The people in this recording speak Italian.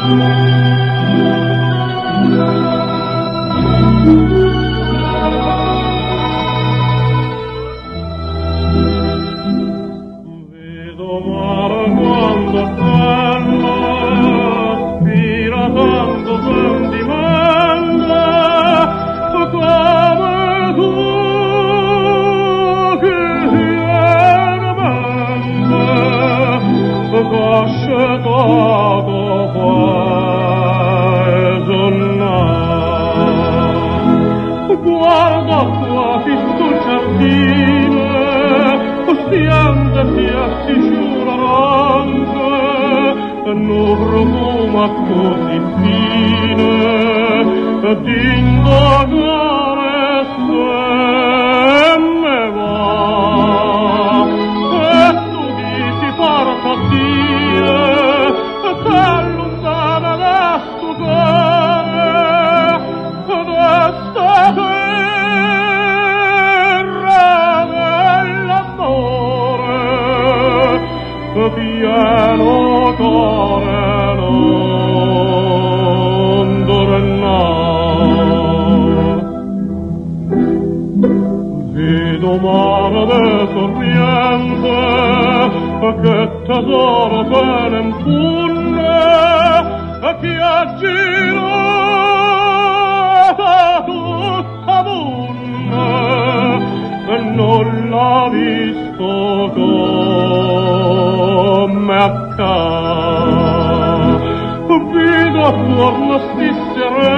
Vedo mare quando bella, spira tanto sentimento, come tu che fieramente cascetato fai sonnare. Guarda qua che sto giardino, piante piatti sciuranze, e non profuma così fine, di indagare se me va. E tu dici porta Dio, che lontana da sto cuore, da sta pieno cuore non tornar. Vedo mare de sorriente, che tesoro se ne impunne, che aggirata tutta munne, e non l'ha visto come accade. Vedo attorno sti sereni,